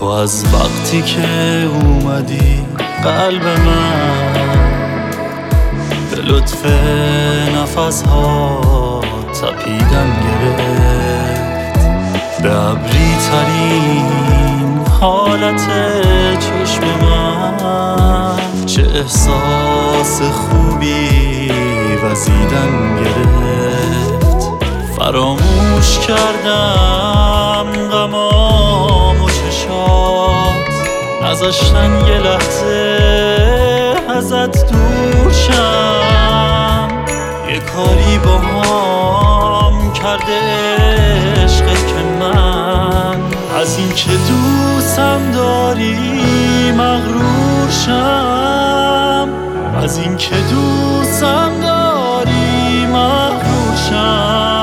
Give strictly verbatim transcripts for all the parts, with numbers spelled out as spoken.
از وقتی که اومدی قلب من به لطف نفس ها تپیدن گرفت، به ابری ترین حالت چشم من چه احساس خوبی وزیدن گرفت. فراموش کردم غمام و چشات، نذاشتن یه لحظه ازت دور شم. یه کاری با هم کرده عشقت که من از این که دوستم داری مغرور شم، از این که دوستم داری مغرور شم.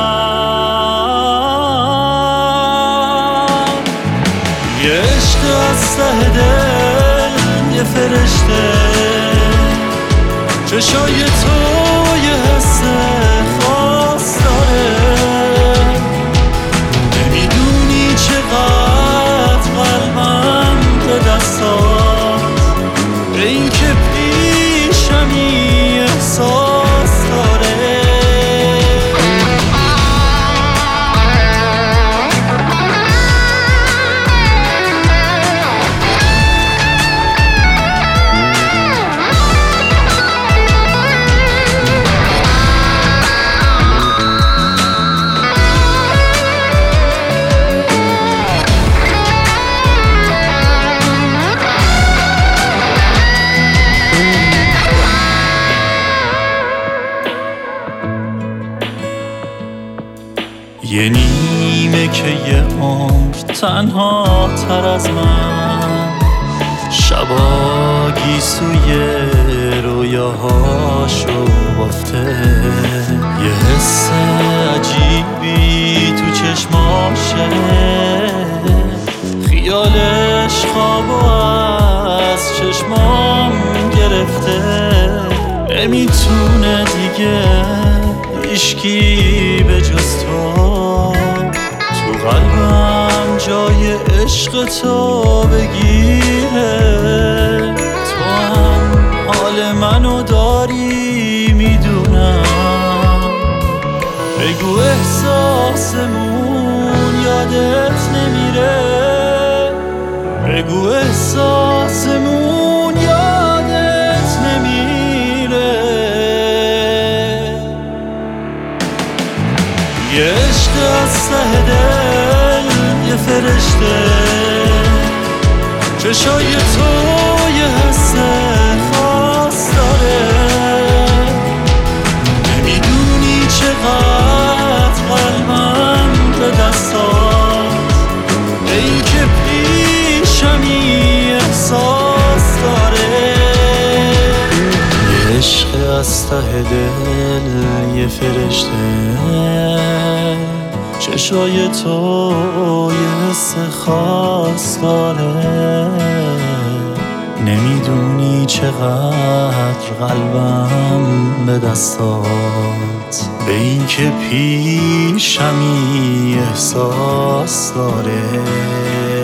یه عشق از ته دل، یه فرشته چشای تو یه حس خاص داره. نمیدونی چقدر قلبم به دستات به این که پیشمی احساس داره. یه نیمه که یه عمر تنها تر از من، شبا گیسوی رویاهاشو بافته. یه حس عجیبی تو چشماشه، خیالش خوابو از چشمام گرفته. نمیتونه دیگه هیچکی به جز تو تو قلبم جای عشق تو بگیره. تو هم حال منو داری میدونم، بگو احساسمون یادت نمیره، بگو احساسمون یادت نمیره. یه عشق از ته دل، یه فرشته چشای تو یه حس خاص داره. نمیدونی چقدر قلبم به دستات به این که پیشمی احساس داره. یه عشق از ته دل، یه فرشته چشای تو یه حس خاص داره. نمیدونی چقدر قلبم به دستات به این که پیشمی احساس داره.